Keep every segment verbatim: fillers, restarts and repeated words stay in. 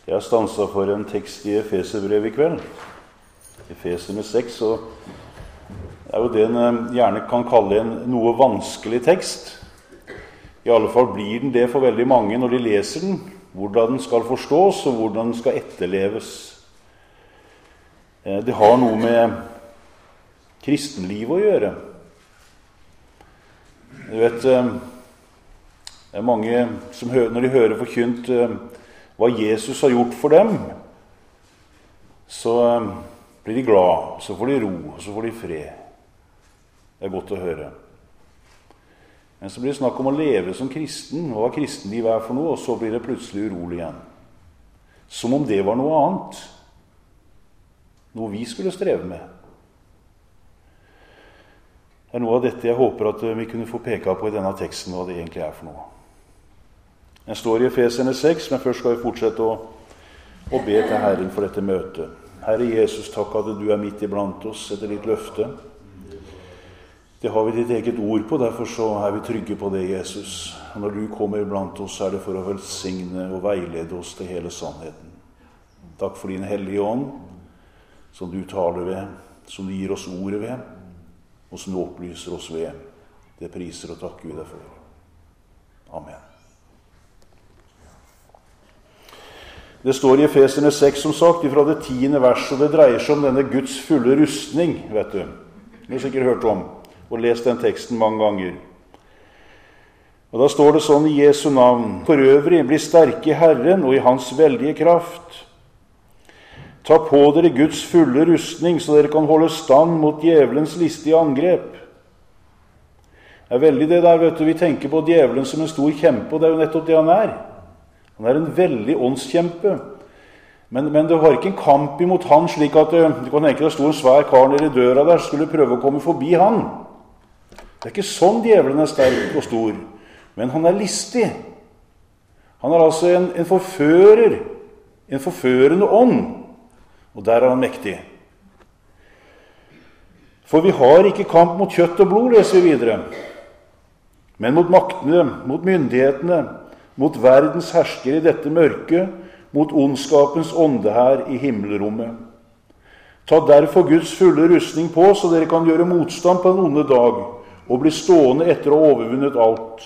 Jeg har stanset for en tekst i Efeserbrevet i kveld. Efeserne seks, og det er jo det en gjerne kan kalle en noe vanskelig tekst. I alle fall blir den det for veldig mange når de leser den, hvordan den skal forstås og hvordan den skal etterleves. Det har noe med kristenlivet å gjøre. Du vet, det er mange som hører, når de hører forkynt hva Jesus har gjort for dem, så blir de glad, så får de ro, og så får de fred. Det er godt å høre. Men så blir det snakk om å leve som kristen, og hva kristenliv er for noe, og så blir det plutselig urolig igjen. Som om det var noe annet. Noe vi skulle streve med. Det er noe av dette jeg håper at vi kunne få peke på i denne teksten, hva det egentlig er for noe. Den står i Efeserne seks, men først skal vi fortsette å, å be til Herren for dette møtet. Herre Jesus, takk at du er midt iblant oss etter ditt løfte. Det har vi ditt eget ord på, derfor så er vi trygge på det, Jesus. Og når du kommer iblant oss, er det for å velsigne og veilede oss til hele sannheten. Takk for din hellige ånd, som du taler ved, som du gir oss ordet ved, og som du opplyser oss ved. Det priser og takker vi deg for. Amen. Det står i Efeserne seks, som sagt, fra det tiende vers, og det dreier seg om denne Guds fulle rustning, vet du. Du har sikkert hørt om, og lest den teksten mange ganger. Og da står det sånn i Jesu navn: For øvrig, bli sterke i Herren og i hans veldige kraft. Ta på dere Guds fulle rustning, så dere kan holde stand mot djevelens listige angrep. Det er veldig det der, vet du, vi tenker på djevelen som en stor kjempe, og det er jo nettopp det han er. Han er en veldig åndskjempe. Men, men det var ikke en kamp imot han, slik at du kan tenke deg stod en svær kar nede i døra der, skulle prøve å komme forbi han. Det er ikke sånn djevelen er sterk og stor, men han er listig. Han er altså en, en forfører, en forførende ånd, og der er han mektig. For vi har ikke kamp mot kjøtt og blod, leser vi videre, men mot maktene, mot myndighetene, mot verdens hersker i dette mørket, mot ondskapens ånde her i himmelrommet. Ta derfor Guds fulle rustning på, så dere kan gjøre motstand på en onde dag, og bli stående etter å ha overvunnet alt.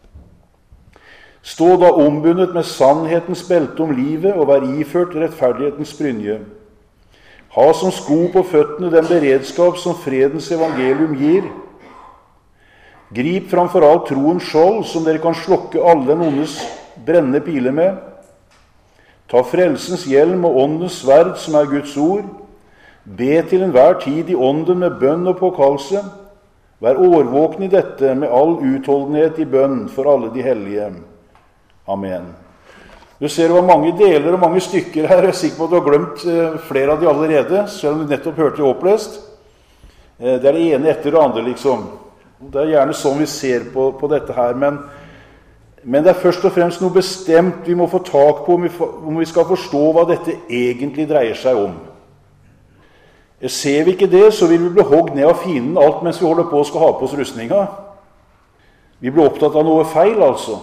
Stå da ombundet med sannhetens belte om livet, og vær iført rettferdighetens brynje. Ha som sko på føttene den beredskap som fredens evangelium gir. Grip framfor alt troens skjold, som dere kan slokke alle den ondes brennende piler med. Ta frelsens hjelm og åndens sverd, som er Guds ord. Be til enhver tid i ånden med bønn og påkallelse. Vær årvåken i dette med all utholdenhet i bønn for alle de hellige. Amen. Du ser det var mange deler og mange stykker her. Jeg er sikker på at du har glemt flere av de allerede, selv om du nettopp hørte det opplest. Det er det ene etter det andre, liksom. Det er gjerne sånn vi ser på, på dette her, men, men det er først og fremst noe bestemt vi må få tak på om vi, om vi skal forstå hva dette egentlig dreier seg om. Ser vi ikke det, så vil vi bli hogd ned av fienden alt mens vi holder på å skal ha på oss rustninga. Vi blir opptatt av noe feil, altså.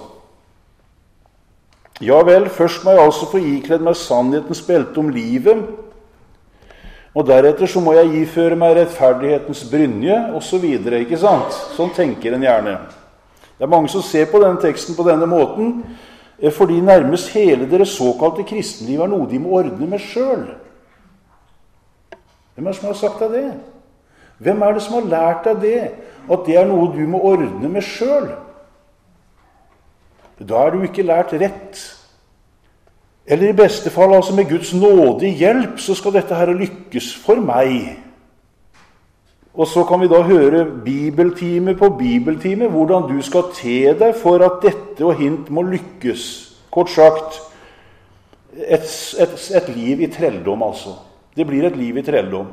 Ja vel, først må jeg altså få ikledd meg sannhetens belte om livet, og deretter så må jeg iføre meg rettferdighetens brynje, og så videre, ikke sant? Sånn tenker en gjerne. Det er mange som ser på denne teksten på denne måten, fordi nærmest hele deres såkalte kristenliv er noe de må ordne med selv. Hvem er det som har sagt deg det? Hvem er det som har lært deg det? At det er noe du må ordne med selv? Da er du ikke lært rett. Eller i beste fall, altså med Guds nåde i hjelp, så skal dette her lykkes for meg. Og så kan vi da høre bibeltime på bibeltime, hvordan du skal te deg for at dette og hint må lykkes. Kort sagt, et, et, et liv i trelldom, altså. Det blir et liv i trelldom.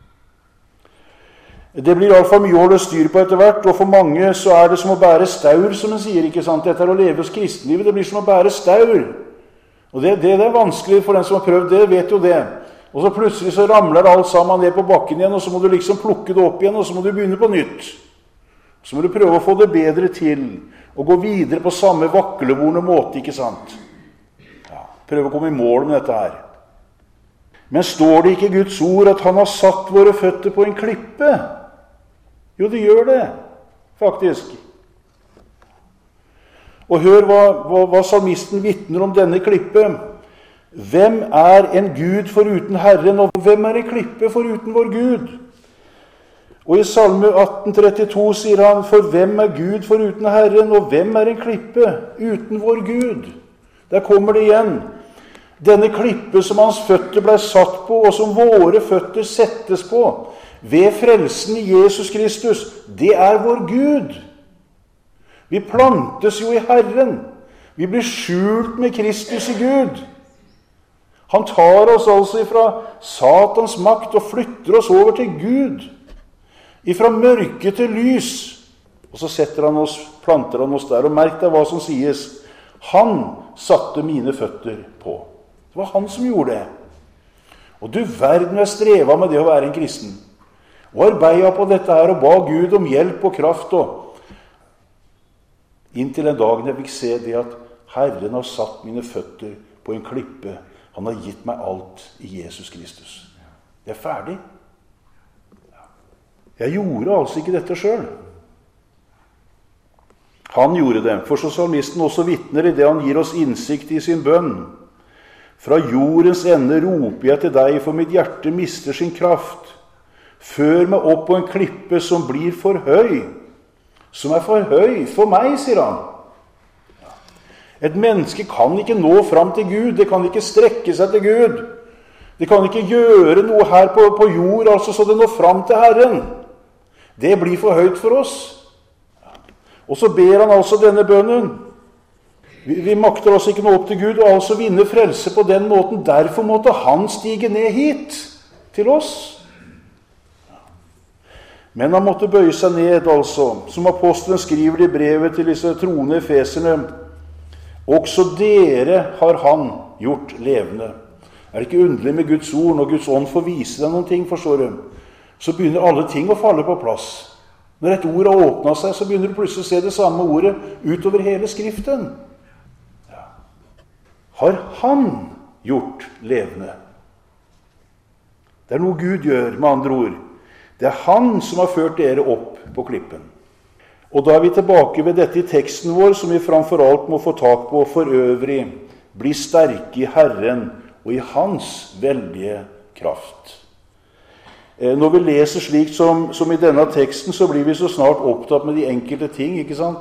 Det blir i alle fall mye å holde styr på etter hvert, og for mange så er det som å bære staur, som en sier, ikke sant? Dette er å leve hos kristenlivet, det blir som å bære staur. Og det, det, det er vanskelig for den som har prøvd det, vet jo det. Og så plutselig så ramler alt sammen ned på bakken igjen, og så må du liksom plukke det opp igjen, og så må du begynne på nytt. Så må du prøve å få det bedre til, og gå videre på samme vaklevorne måte, ikke sant? Ja. prøve å komme i mål med dette her. Men står det ikke i Guds ord at han har satt våre føtter på en klippe? Jo, det gjør det, faktisk. Og hør hva, hva, hva salmisten vitner om denne klippe. Hvem er en Gud foruten Herren, og hvem er en klippe foruten vår Gud? Og i Salme atten trettito sier han, for hvem er Gud foruten Herren, og hvem er en klippe uten vår Gud? Der kommer det igjen. Denne klippe som hans føtter ble satt på, og som våre føtter settes på, ved frelsen i Jesus Kristus, det er vår Gud. Vi plantes jo i Herren. Vi blir skjult med Kristus i Gud. Han tar oss altså ifra Satans makt og flytter oss over til Gud. Ifra mørke til lys. Og så setter han oss, planter han oss der. Og merk deg hva som sies. Han satte mine føtter på. Det var han som gjorde det. Og du verden jeg streva med det å være en kristen. Og arbeidet på dette her og ba Gud om hjelp og kraft. Og inntil en dag jeg fikk se det at Herren har satt mine føtter på en klippe. Han har gitt meg alt i Jesus Kristus. Det er ferdig. Jeg gjorde altså ikke dette selv. Han gjorde det, for så salmisten også vitner i det han gir oss innsikt i sin bønn. Fra jordens ende roper jeg til deg, for mitt hjerte mister sin kraft. Før meg opp på en klippe som blir for høy. Som er for høy for meg, sier han. Et menneske kan ikke nå fram til Gud, det kan ikke strekke seg til Gud. Det kan ikke gjøre noe her på, på jord, altså så det når fram til Herren. Det blir for høyt for oss. Og så ber han altså denne bønnen. Vi, vi makter oss ikke nå opp til Gud, og altså vinne frelse på den måten. Derfor måtte han stige ned hit, til oss. Men han måtte bøye seg ned, altså. Som apostelen skriver i brevet til disse troende efeserne. Også dere har han gjort levende. Er det ikke underlig med Guds ord, når Guds ånd får vise deg noen ting, forstår du? Så begynner alle ting å falle på plass. Når et ord har åpnet seg, så begynner du plutselig å se det samme ordet utover hele Skriften. Ja. Har han gjort levende? Det er noe Gud gjør, med andre ord. Det er han som har ført dere opp på klippen. Og da er vi tilbake ved dette i teksten vår, som vi framfor alt må få tak på for øvrig. Bli sterke i Herren og i hans veldige kraft. Når vi leser slikt som, som i denne teksten, så blir vi så snart opptatt med de enkelte ting, ikke sant?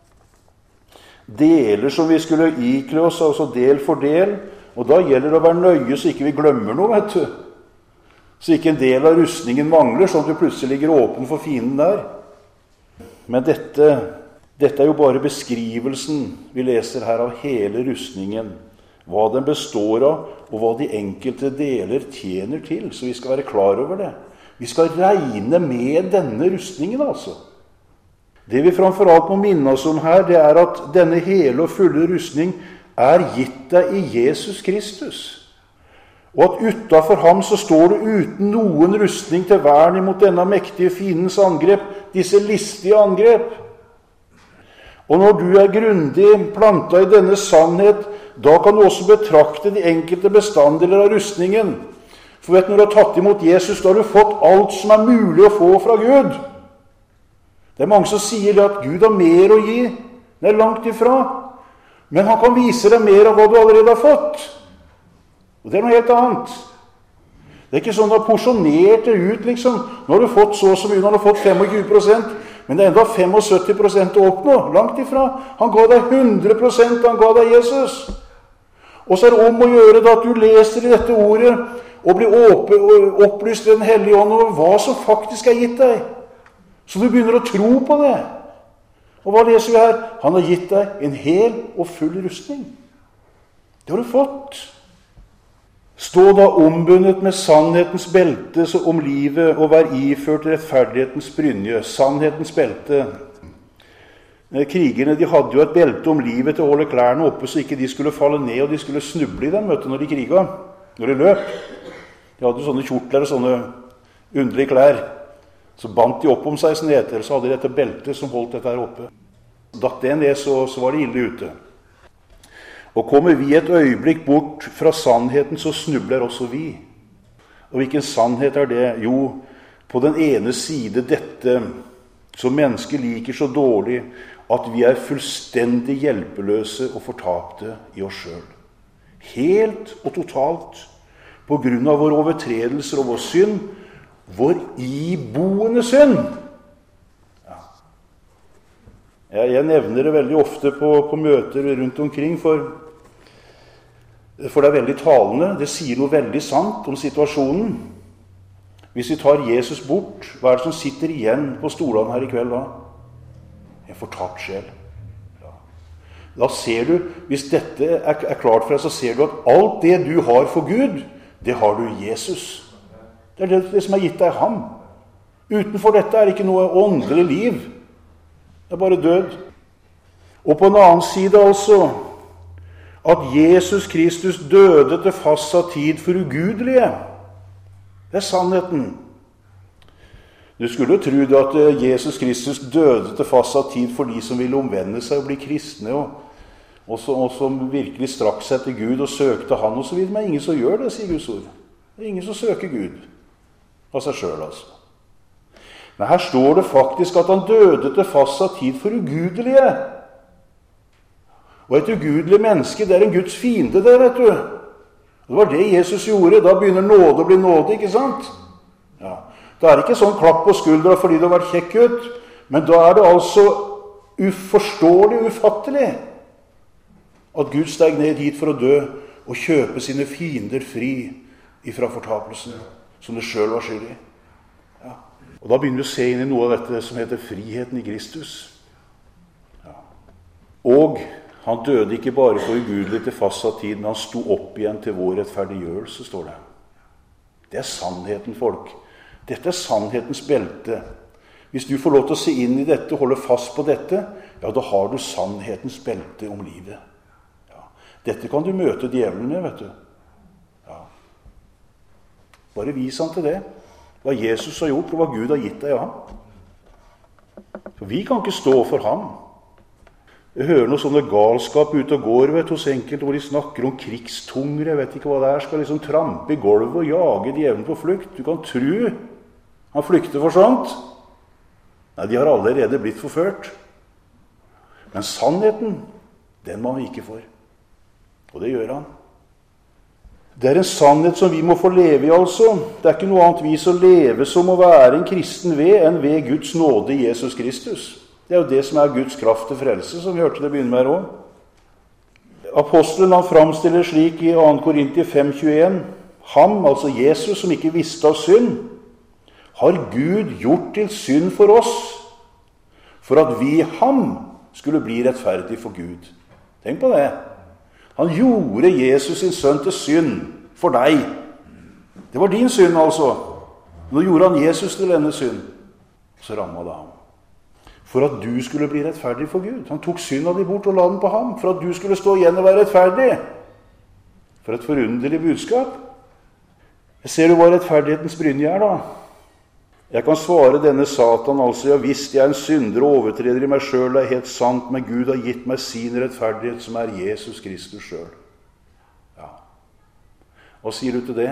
Deler som vi skulle ikle oss, altså del for del, og da gjelder det å være nøye så ikke vi glemmer noe, vet du. Så ikke en del av rustningen mangler, sånn at du plutselig ligger åpen for fienden der. Men dette, dette er jo bare beskrivelsen vi leser her av hele rustningen. Hva den består av, og hva de enkelte deler tjener til. Så vi skal være klar over det. Vi skal regne med denne rustningen, altså. Det vi framfor alt må minne oss om her, det er at denne hele og fulle rustning er gitt deg i Jesus Kristus. Og at utenfor ham så står du uten noen rustning til vern imot denne mektige fiendens angrep, disse listige angrep. Og når du er grundig plantet i denne sannhet, da kan du også betrakte de enkelte bestanddeler av rustningen. For vet du, når du har tatt imot Jesus, da har du fått alt som er mulig å få fra Gud. Det er mange som sier at Gud har mer å gi. Det er langt ifra. Men han kan vise deg mer av hva du allerede har fått. Og det er noe helt annet. Det er ikke sånn at du har porsjonert det ut, liksom. Nå har du fått så og så mye, nå har du fått tjue prosent. Men det er enda syttifem prosent å oppnå, langt ifra. Han ga deg hundre prosent, han ga deg Jesus. Og så er det om å gjøre da at du leser i dette ordet, og blir opplyst i Den hellige ånd over hva som faktisk er gitt deg. Så du begynner å tro på det. Og hva leser vi her? Han har gitt deg en hel og full rustning. Det har du fått. Stå da ombundet med sannhetens belte om livet, og vær iført rettferdighetens brynje. Sannhetens belte. Krigerne de hadde jo et belte om livet til å holde klærne oppe, så ikke de skulle falle ned, og de skulle snuble i dem vet du, når de kriga, når de løp. De hadde jo sånne kjortler og sånne underlige klær. Så bandt de opp om seg, sånn etter, så hadde de dette beltet som holdt dette her oppe. Datt det ned, så, så var det ille ute. Og kommer vi et øyeblikk bort fra sannheten, så snubler også vi. Og hvilken sannhet er det? Jo, på den ene side dette som mennesker liker så dårlig, at vi er fullstendig hjelpeløse og fortapte i oss selv. Helt og totalt, på grunn av våre overtredelser og vår synd, vår iboende synd. Ja. Jeg, jeg nevner det veldig ofte på, på møter rundt omkring, for, for det er veldig talende. Det sier noe veldig sant om situasjonen. Hvis vi tar Jesus bort, hva er det som sitter igjen på stolene her i kveld da? En fortapt sjel. Ja. Da ser du, hvis dette er, er klart for deg, så ser du at alt det du har for Gud, det har du i Jesus. Det er det, det som er gitt deg ham. Utenfor dette er det ikke noe åndelig liv. Det er bare død. Og på en annen side altså, at Jesus Kristus døde til fastsatt tid for ugudelige. Det er sannheten. Du skulle jo tro at Jesus Kristus døde til fastsatt tid for de som ville omvende seg og bli kristne, og, og, så, og som virkelig strakk seg til Gud og søkte han og så videre. Men ingen som gjør det, sier Guds ord. Det er ingen som søker Gud av seg selv, altså. Men her står det faktisk at han døde til fastsatt tid for ugudelige. Og et ugudelig menneske, det er en Guds fiende, det, vet du. Det var det Jesus gjorde. Da begynner nåde å bli nåde, ikke sant? Ja. Det er ikke sånn klapp på skuldra fordi du har vært kjekk ut, men da er det altså uforståelig, ufattelig at Gud steg ned hit for å dø og kjøpe sine fiender fri ifra fortapelsen, som det selv var skyld i. Ja. Og da begynner vi å se inn i noe av dette som heter friheten i Kristus. Ja. Og han døde ikke bare for ugudelig til fastsatt tid, men han sto opp igjen til vår rettferdiggjørelse, står det. Det er sannheten, folk. Dette er sannhetens belte. Hvis du får lov til å se inn i dette og holde fast på dette, ja, da har du sannhetens belte om livet. Ja. Dette kan du møte djevelen med, vet du. Ja. Bare vis han til det. Hva Jesus har gjort, og hva Gud har gitt deg av ham. For vi kan ikke stå for ham. Jeg hører noe sånne galskap ute og går, vet du, hos enkelte, hvor de snakker om krigstunger, jeg vet ikke hva det er, skal liksom trampe i gulvet og jage djevelen på flukt. Du kan tro han flykter for sånt. Nei, de har allerede blitt forført. Men sannheten, den må han vike for. Og det gjør han. Det er en sannhet som vi må få leve i, altså. Det er ikke noe annet vis å leve som å være en kristen ved, enn ved Guds nåde i Jesus Kristus. Det er jo det som er Guds kraft til frelse, som vi hørte det begynne med her også. Apostelen han framstiller slik i andre Korinter fem tjueen. Ham, altså Jesus, som ikke visste av synd, har Gud gjort til synd for oss, for at vi i ham skulle bli rettferdig for Gud. Tenk på det. Han gjorde Jesus sin sønn til synd for deg. Det var din synd, altså. Nå gjorde han Jesus til denne synd. Så rammet det ham. For at du skulle bli rettferdig for Gud. Han tok synda di bort og la den på ham. For at du skulle stå igjen og være rettferdig. For et forunderlig budskap. Jeg ser du hva rettferdighetens brynje er, da. Jeg kan svare denne Satan, altså, ja visst, jeg er en synder og overtreder i meg selv, det er helt sant, men Gud har gitt meg sin rettferdighet, som er Jesus Kristus selv. Ja. Hva sier du til det?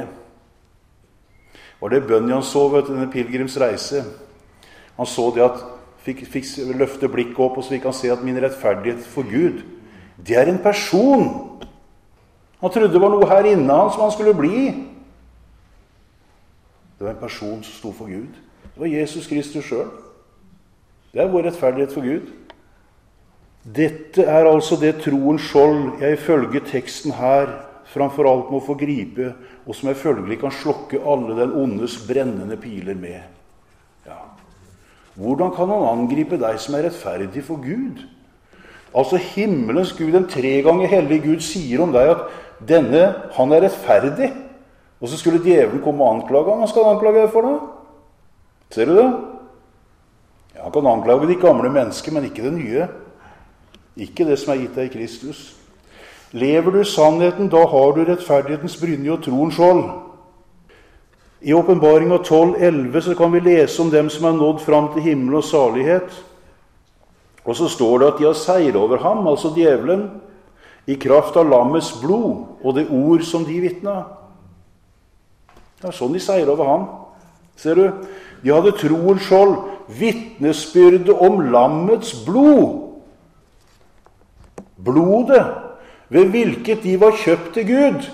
Var det bønn han så ved denne pilgrims reise? Han så det at Fikk, fikk løfte blikket opp, og så fikk han se at min rettferdighet for Gud, det er en person. Han trodde det var noe her inne han som han skulle bli. Det var en person som sto for Gud. Det var Jesus Kristus selv. Det er vår rettferdighet for Gud. Dette er altså det troens skjold jeg ifølge teksten her framfor alt må få gripe, og som jeg følgelig kan slokke alle den ondes brennende piler med. Ja. Hvordan kan han angripe deg som er rettferdig for Gud? Altså himmelens Gud, en tre ganger hellig Gud, sier om deg at denne, han er rettferdig. Og så skulle djevelen komme og anklage ham. Hva skal han anklage deg for da? Ser du det? Ja, han kan anklage de gamle mennesker, men ikke det nye. Ikke det som er gitt deg i Kristus. Lever du sannheten, da har du rettferdighetens brynje og troens skjold. I Åpenbaringen tolv elleve så kan vi lese om dem som har nådd fram til himmel og salighet. Og så står det at de har seiret over ham, altså djevelen, i kraft av lammets blod og det ord som de vitna. Det er sånn de seier over han. Ser du? De hadde troens skjold, vitnesbyrde om lammets blod. Blodet, ved hvilket de var kjøpt til Gud.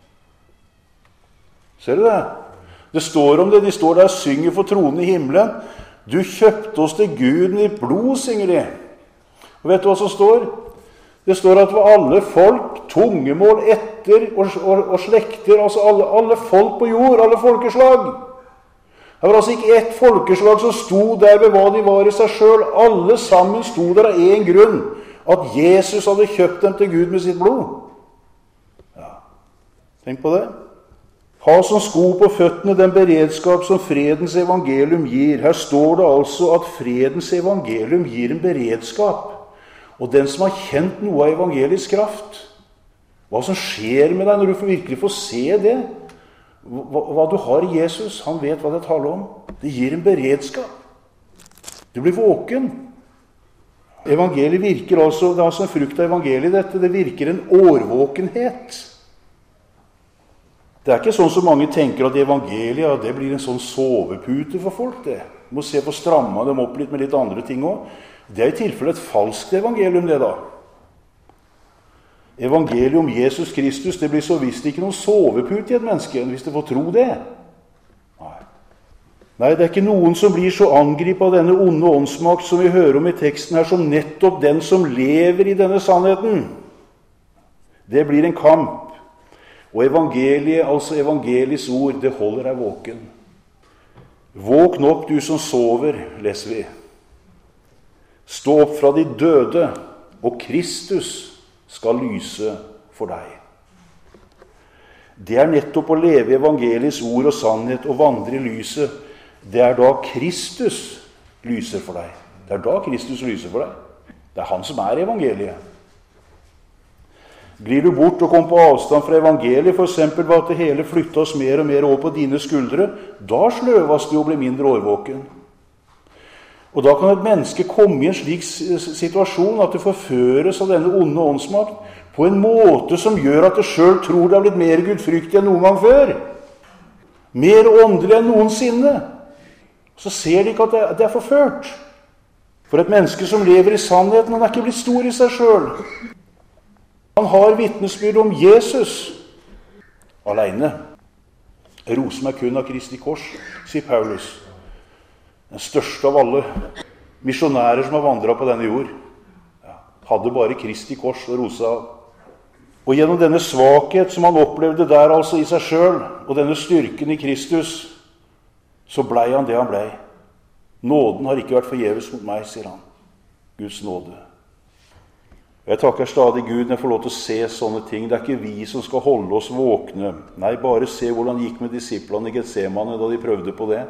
Ser du det? Det står om det, de står der og synger for tronen i himmelen. Du kjøpte oss til Gud med ditt blod, synger de. Og vet du hva som står? Det står at ved alle folk, tungemål, etter og, og, og slekter, altså alle, alle folk på jord, alle folkeslag. Det var altså ikke ett folkeslag som sto der ved hva de var i seg selv. Alle sammen sto der av en grunn, at Jesus hadde kjøpt dem til Gud med sitt blod. Ja, tenk på det. Ha som sko på føttene den beredskap som fredens evangelium gir. Her står det altså at fredens evangelium gir en beredskap. Og den som har kjent noe av evangelisk kraft, hva som skjer med deg når du virkelig får se det, hva, hva du har i Jesus, han vet hva det taler om. Det gir en beredskap. Du blir våken. Evangeliet virker altså, det er altså en frukt av evangeliet dette, det virker en årvåkenhet. Det er ikke sånn som mange tenker at evangeliet, ja, det blir en sånn sovepute for folk, det. Du må se på stramma dem opp litt med litt andre ting også. Det er i tilfelle et falskt evangelium, det da. Evangeliet om Jesus Kristus, det blir så visst ikke noen sovepute i et menneske, hvis det får tro det. Nei. Nei, det er ikke noen som blir så angripet av denne onde åndsmakt som vi hører om i teksten her, som nettopp den som lever i denne sannheten. Det blir en kamp. Og evangeliet, altså evangeliets ord, det holder deg våken. Våkn opp, du som sover, leser vi. Stå opp fra de døde, og Kristus skal lyse for deg. Det er nettopp å leve evangeliets ord og sannhet og vandre i lyset. Det er da Kristus lyser for deg. Det er da Kristus lyser for deg. Det er han som er evangeliet. Blir du bort og kom på avstand fra evangeliet, for eksempel ved at det hele flyttas mer og mer over på dine skuldre, da sløvas du og blir mindre årvåken. Og da kan et menneske komme i en slik situasjon at det forføres av denne onde åndsmakt på en måte som gjør at det selv tror det har blitt mer gudfryktig enn noen gang før. Mer åndelig enn noensinne. Så ser de ikke at det er forført. For et menneske som lever i sannheten, han er ikke blitt stor i seg selv. Han har vitnesbyrd om Jesus alene. Rosen er kun av Kristi kors, sier Paulus. Den største av alle misjonærer som har vandret på denne jord. Ja, hadde bare Kristi kors og rosa av. Og gjennom denne svakhet som han opplevde der altså i seg selv, og denne styrken i Kristus, så blei han det han blei. Nåden har ikke vært forgjeves mot meg, sier han. Guds nåde. Jeg takker stadig Gud når jeg får lov til å se sånne ting. Det er ikke vi som skal holde oss våkne. Nei, bare se hvordan det gikk med disiplene i Getsemane da de prøvde på det.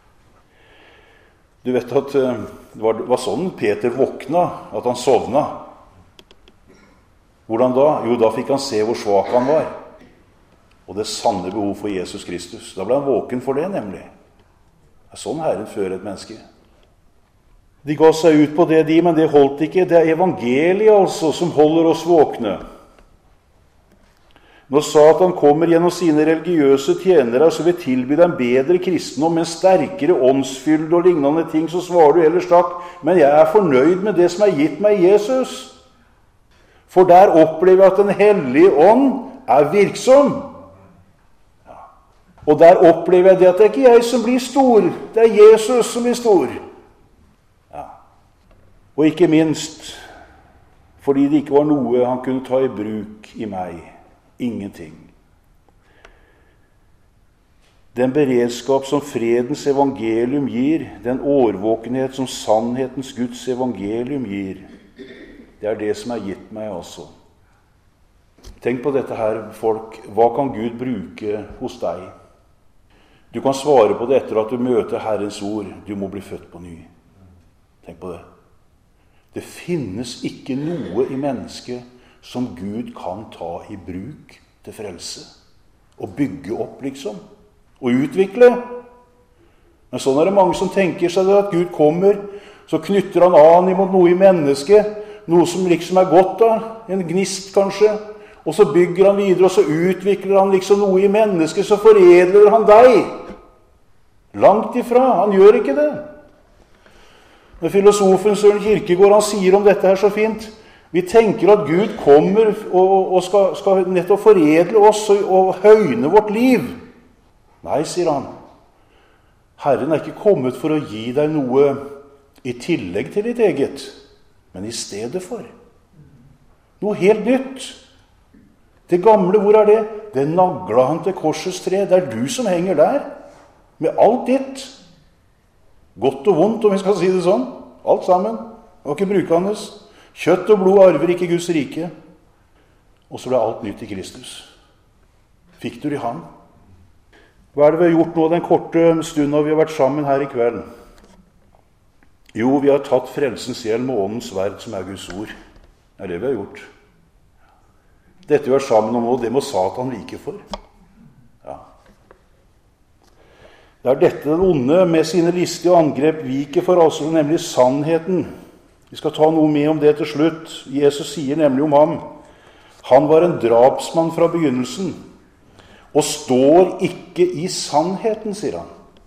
Du vet at det var, det var sånn Peter våkna, at han sovna. Hvordan da? Jo, da fikk han se hvor svak han var. Og det sanne behov for Jesus Kristus. Da ble han våken for det, nemlig. Det er sånn Herren fører et menneske. De ga seg ut på det, de, men det holdt ikke. Det er evangeliet altså som holder oss våkne. Når Satan kommer gjennom sine religiøse tjenere, så vil tilby dem bedre kristendom, men sterkere åndsfylde og lignende ting, så svarer du ellers takk. Men jeg er fornøyd med det som er gitt meg Jesus. For der opplever jeg at den hellige ånd er virksom. Ja. Og der opplever jeg det at det er ikke jeg som blir stor, det er Jesus som blir stor. Og ikke minst fordi det ikke var noe han kunne ta i bruk i meg. Ingenting. Den beredskap som fredens evangelium gir, den årvåkenhet som sannhetens Guds evangelium gir, det er det som er gitt meg altså. Tenk på dette her, folk. Hva kan Gud bruke hos deg? Du kan svare på det etter at du møter Herrens ord. Du må bli født på ny. Tenk på det. Det finnes ikke noe i mennesket som Gud kan ta i bruk til frelse. Og bygge opp, liksom. Og utvikle. Men sånn er det mange som tenker seg at Gud kommer, så knytter han an imot noe i mennesket, noe som liksom er godt da, en gnist kanskje, og så bygger han videre, og så utvikler han liksom noe i mennesket, så foredler han deg. Langt ifra, han gjør ikke det. Når filosofen Søren Kierkegaard, han sier om dette her så fint, vi tenker at Gud kommer og, og skal, skal nettopp foredle oss og, og høyne vårt liv. Nei, sier han, Herren er ikke kommet for å gi deg noe i tillegg til ditt eget, men i stedet for. Noe helt nytt. Det gamle, hvor er det? Det naglet han til korsets tre. Det er du som henger der, med alt ditt. Godt og vondt, om vi skal si det sånn. Alt sammen. Det var ikke brukende. Kjøtt og blod arver ikke Guds rike. Og så ble alt nytt i Kristus. Fikk du det i ham? Hva er det vi har gjort nå den korte stunden vi har vært sammen her i kveld? Jo, vi har tatt frelsens hjelm og åndens sverd, som er Guds ord. Det er det vi har gjort. Dette vi er sammen om nå, det må Satan vike for. Ja. Det er dette den onde med sine listige angrep viker for, altså nemlig sannheten. Vi skal ta noe med om det til slutt. Jesus sier nemlig om ham: han var en drapsmann fra begynnelsen, og står ikke i sannheten, sier han.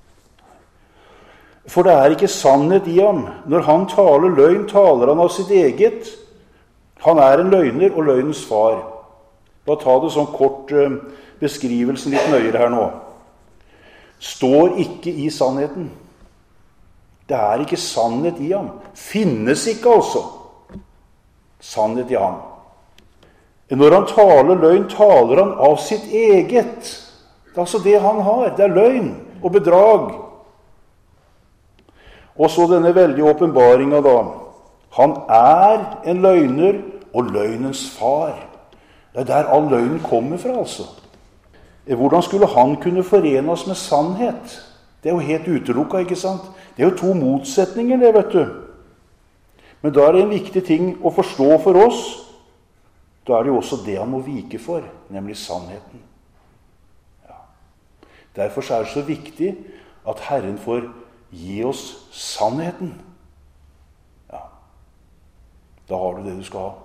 For det er ikke sannhet i ham. Når han taler løgn, taler han av sitt eget. Han er en løgner og løgnens far. Bare ta det sånn kort uh, beskrivelsen litt nøyere her nå. Står ikke i sannheten. Det er ikke sannhet i ham. Finnes ikke altså sannhet i ham. Når han taler løgn, taler han av sitt eget. Det er altså det han har. Det er løgn og bedrag. Og så denne veldige åpenbaringen da. Han er en løgner og løgnens far. Det er der all løgnen kommer fra, altså. Hvordan skulle han kunne forene oss med sannhet? Det er jo helt utelukket, ikke sant? Det er jo to motsetninger, det, vet du. Men da er det en viktig ting å forstå for oss. Da er det jo også det han må vike for, nemlig sannheten. Ja. Derfor er det så viktig at Herren får gi oss sannheten. Ja. Da har du det du skal ha.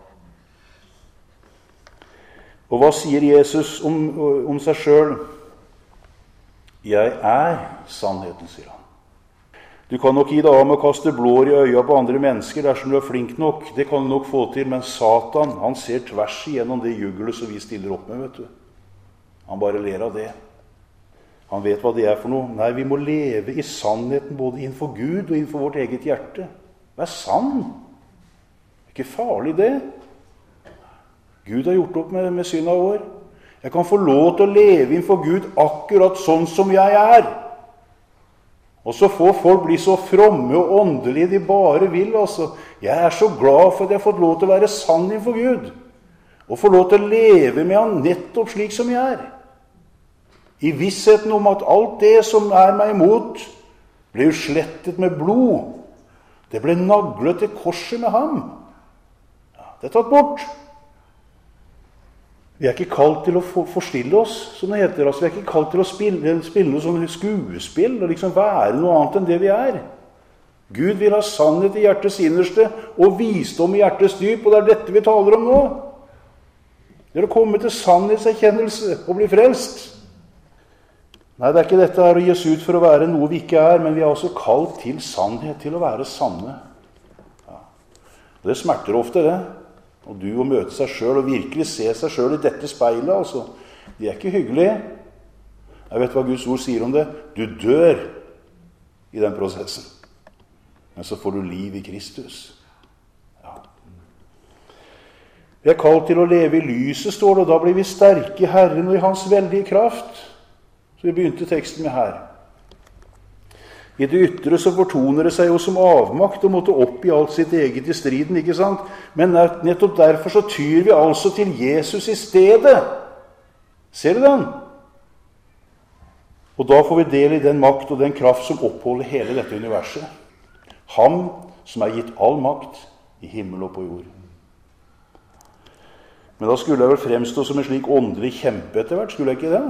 Og hva sier Jesus om, om seg selv? Jeg er sannheten, sier han. Du kan nok gi deg av med å kaste blår i øya på andre mennesker dersom du er flink nok. Det kan du nok få til, men Satan, han ser tvers igjennom det juggelet som vi stiller opp med, vet du. Han bare ler av det. Han vet hva det er for noe. Nei, vi må leve i sannheten både innenfor Gud og innenfor vårt eget hjerte. Vær sann. Det er ikke farlig, det. Gud har gjort opp med, med synda vår. Jeg kan få lov til å leve innenfor Gud akkurat sånn som jeg er. Og så får folk bli så fromme og åndelige de bare vil. Altså. Jeg er så glad for at jeg har fått lov til å være sann innenfor Gud. Og få lov til å leve med han nettopp slik som jeg er. I vissheten om at alt det som er meg imot, ble jo slettet med blod. Det ble naglet til korset med ham. Ja, det er tatt bort. Vi er ikke kalt til å forstille oss, som det heter. Altså, vi er ikke kalt til å spille, spille noe sånn skuespill, og liksom være noe annet enn det vi er. Gud vil ha sannhet i hjertets innerste, og visdom i hjertets dyp, og det er dette vi taler om nå. Det er å komme til sannhetserkjennelse og bli frelst. Nei, det er ikke dette her å gi oss ut for å være noe vi ikke er, men vi er også kalt til sannhet, til å være sanne. Ja. Det smerter ofte, det. Og du å møte seg selv og virkelig se seg selv i dette speilet, altså. Det er ikke hyggelig. Jeg vet hva Guds ord sier om det. Du dør i den prosessen. Men så får du liv i Kristus. Ja. Vi er kalt til å leve i lyset, står det, og da blir vi sterke i Herren og i hans veldige kraft. Så vi begynte teksten med her. I det ytre så fortoner det seg jo som avmakt og måtte opp i alt sitt eget i striden, ikke sant? Men nettopp derfor så tyr vi altså til Jesus i stedet. Ser du den? Og da får vi del i den makt og den kraft som oppholder hele dette universet. Ham som er gitt all makt i himmel og på jord. Men da skulle jeg vel fremstå som en slik åndelig kjempe etter hvert, skulle jeg ikke det?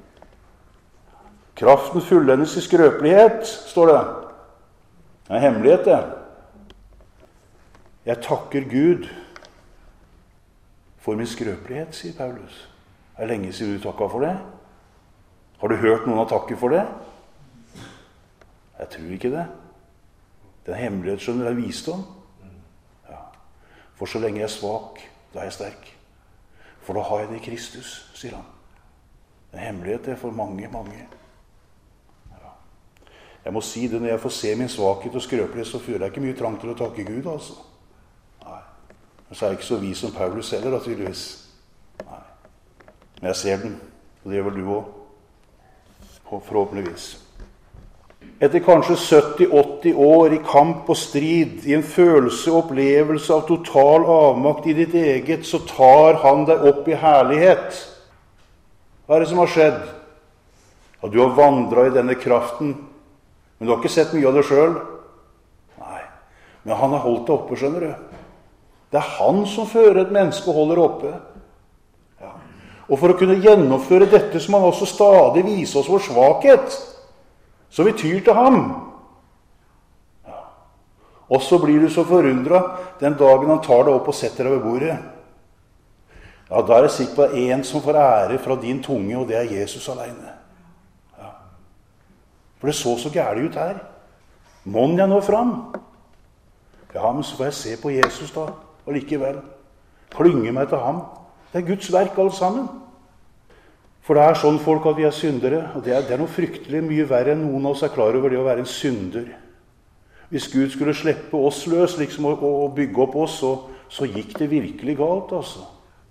Kraften fullendes i skrøpelighet, står det. Det er en hemmelighet, det. Jeg takker Gud for min skrøpelighet, sier Paulus. Det er lenge siden du takket for det. Har du hørt noen ha takket for det? Jeg tror ikke det. Den hemmelighet, skjønner, er visdom. Ja. For så lenge jeg er svak, da er jeg sterk. For da har jeg det i Kristus, sier han. En hemmelighet er for mange, mange. Ja. Jeg må si det, når jeg får se min svakhet og skrøpelighet, så føler jeg ikke mye trang til å takke Gud, altså. Nei. Men så er jeg ikke så vis som Paulus heller, da, tydeligvis. Nei. Men jeg ser den, og det gjør vel du også. Forhåpentligvis. Etter kanskje sytti åtti år i kamp og strid, i en følelse og opplevelse av total avmakt i ditt eget, så tar han deg opp i herlighet. Hva er det som har skjedd? Ja, du har vandret i denne kraften, men du har ikke sett mye av det selv. Nei, men han har holdt deg oppe, skjønner du. Det er han som fører et menneske og holder oppe. Ja. Og for å kunne gjennomføre dette, så må han også stadig vise oss vår svakhet. Så vi tyr til ham. Ja. Og så blir du så forundret den dagen han tar deg opp og setter deg ved bordet. Ja, da er det sikkert bare en som får ære fra din tunge, og det er Jesus alene. Ja. For det så så gærlig ut her. Mån jeg nå fram? Ja, men så får jeg se på Jesus da, og likevel. Klynge meg til ham. Det er Guds verk alle sammen. For det er sånn, folk, at vi er syndere, og det er, det er noe fryktelig mye verre enn noen av oss er klar over det å være en synder. Hvis Gud skulle slippe oss løs, liksom, og, og bygge opp oss, så, så gikk det virkelig galt, altså.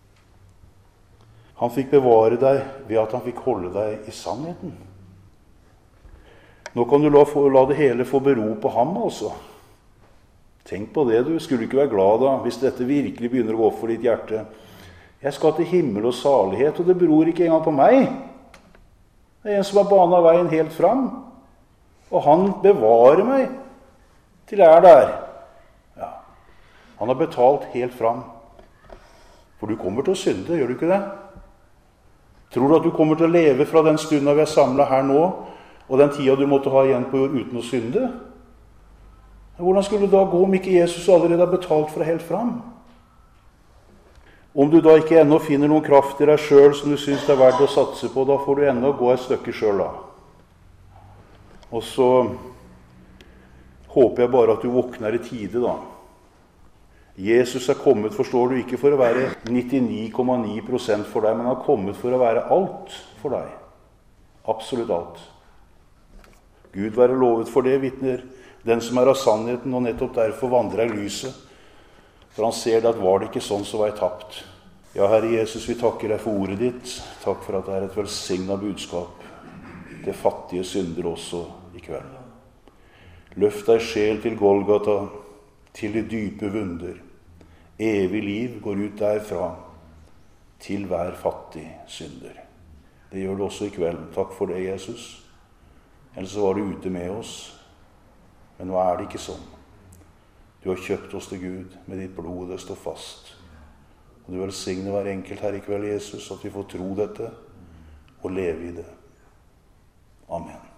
Han fikk bevare deg ved at han fikk holde deg i sannheten. Nå kan du la, la det hele få bero på ham, altså. Tenk på det, du. Skulle ikke være glad da, hvis dette virkelig begynner å gå opp for ditt hjerte. Jeg skal til himmel og salighet, og det beror ikke engang på meg. Det er en som har banet veien helt fram, og han bevarer meg til jeg er der. Ja. Han har betalt helt fram. For du kommer til å synde, gjør du ikke det? Tror du at du kommer til å leve fra den stunden vi er samlet her nå, og den tida du måtte ha igjen på jord uten å synde? Hvordan skulle det da gå om ikke Jesus allerede har betalt for det helt fram? Om du da ikke ennå finner noen kraft i deg selv som du synes det er verdt å satse på, da får du ennå gå et stykke selv da. Og så håper jeg bare at du våkner i tide da. Jesus er kommet, forstår du, ikke for å være nittini komma ni prosent for deg, men han er kommet for å være alt for deg. Absolutt alt. Gud være lovet for det, vitner den som er av sannheten, og nettopp derfor vandrer i lyset. For han ser det at var det ikke sånn, så var jeg tapt. Ja, Herre Jesus, vi takker deg for ordet ditt. Takk for at det er et velsignet budskap til fattige syndere også i kveld. Løft deg sjel til Golgata, til de dype vunder. Evig liv går ut derfra til hver fattig synder. Det gjør du også i kveld. Takk for det, Jesus. Ellers var du ute med oss. Men nå er det ikke sånn. Du har kjøpt oss til Gud med ditt blod, det står fast. Og du velsigne hver enkelt her i kveld, Jesus, at vi får tro dette og leve i det. Amen.